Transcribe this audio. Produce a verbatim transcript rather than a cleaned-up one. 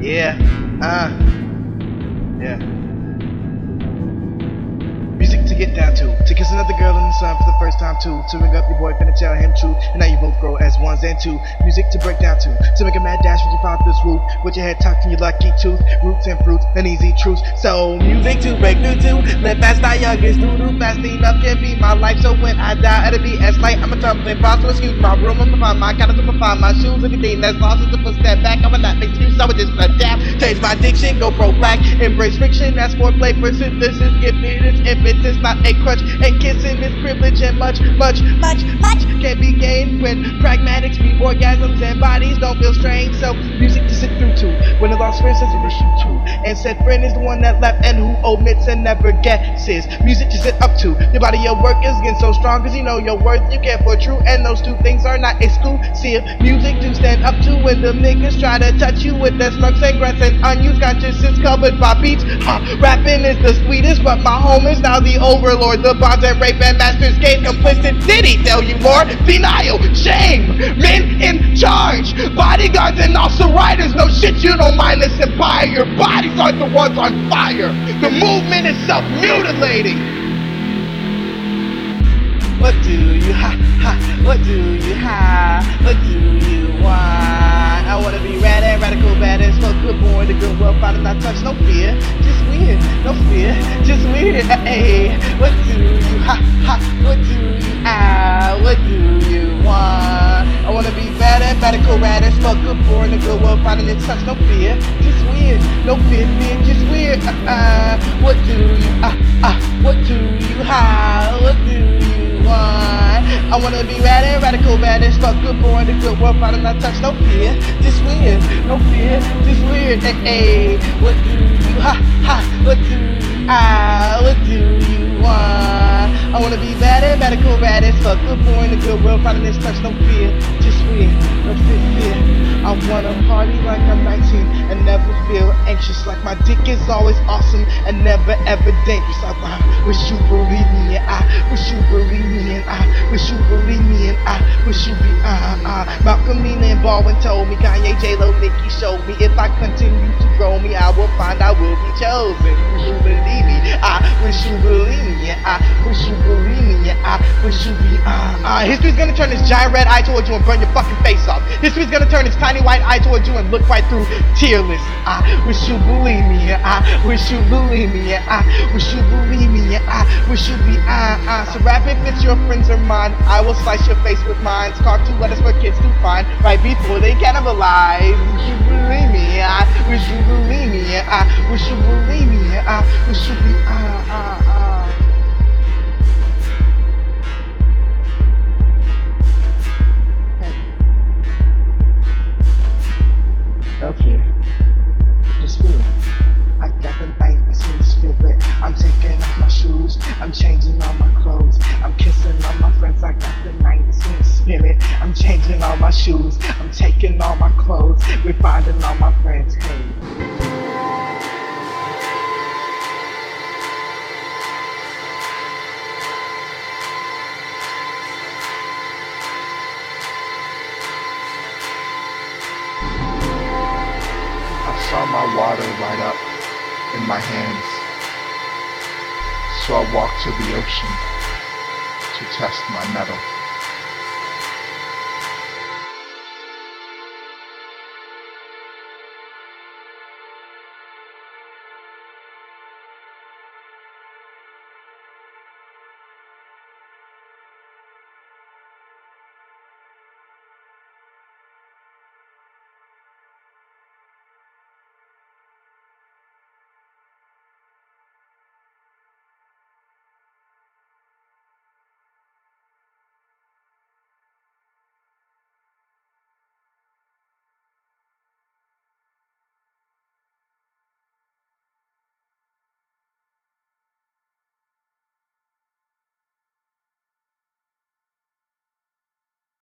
Yeah, uh, yeah. Music to get down to, to kiss another girl in the sun for the first time too, to ring up your boy, finna tell him true, and now you both grow as ones and two. Music to break down to, to make a mad dash with your father's roof, with your head tucked in your lucky tooth, roots and fruits, and easy truths. So music to break through to, live fast, die young, is doo doo fast enough can be my life. So when I die, it'll be as light. I'm a tumbling boss, so excuse my room, I'm find my kind of find my shoes, anything that's lost is a first step back. I'm not an excuse, I would just adapt, change my diction, go pro black, embrace friction, that's foreplay for synthesis, gifted, it's impetus, not a crutch, and kissing is privilege, and much, much, much, much can be gained when pragmatics meet orgasms and bodies don't feel strange. So music to sit through to, when the lost friend says you wish you to, and said friend is the one that left and who omits and never guesses. Music to sit up to, your body, your work is getting so strong cause you know your worth, you care for true, and those two things are not exclusive. Music to stand up to when the niggas try to touch you with their smirks and grunts and unused consciences covered by beats. Huh, rapping is the sweetest, but my home is now the overlord. The bonds and rape and masters gain complicit. Did he tell you more? Denial, shame, men in charge, bodyguards and also riders. No shit, you don't mind this empire. Your bodies are the ones on fire. The movement is self-mutilating. What do you ha ha? What do you ha? What do you want? I wanna be rad and radical, badass, fuck good boy, the good well found and not touch, no fear, just weird, no fear, just weird. Hey, what do you ha ha? What do you ah? What do you want? I wanna be bad and radical, badass, fuck good boy, the good well found and touch, no fear, just weird, no fear, fear, just weird. Uh, uh, what do you ah ah? What do you ha? What do you? I wanna be rad and radical, bad as fuck, good boy, the good world, found and not touch, no fear, just weird, no fear, just weird. Hey, hey, what do you ha ha? What do you ah? What do you want? I wanna be bad and radical, bad as fuck, good boy, the good world, found and touch, no fear, just weird, no fear, fear. I wanna party like I'm nineteen and never feel anxious, like my dick is always awesome and never ever dangerous. I, I wish you believe me, and I wish you believe me, and I wish you believe me, and I wish you be uh uh. Malcolm Nina and Baldwin told me, Kanye, J-Lo, Nicki showed me, if I continue to grow me, I will find I will be chosen. Wish you believe me, I wish you believe me, and I wish you believe me, and I wish you be uh uh. History's gonna turn this giant red eye towards you and burn your fucking face off. History's gonna turn its tiny white eye towards you and look right through tearless. I wish you believe me, and I wish you believe me, and I wish you believe me, and I wish you be uh uh. So rap if it's your friends or mine, I will slice your face with mine. Carve two letters for kids to find right before they cannibalize. Wish you believe me, and I wish you believe me, and I wish you believe me, and I wish you be uh uh uh. Okay, just feel it. I got the nineties in the spirit. I'm taking off my shoes, I'm changing all my clothes, I'm kissing all my friends. I got the nineties in the spirit. I'm changing all my shoes, I'm taking all my clothes, we're finding all my friends. Hey. Saw my water light up in my hands, so I walked to the ocean to test my metal.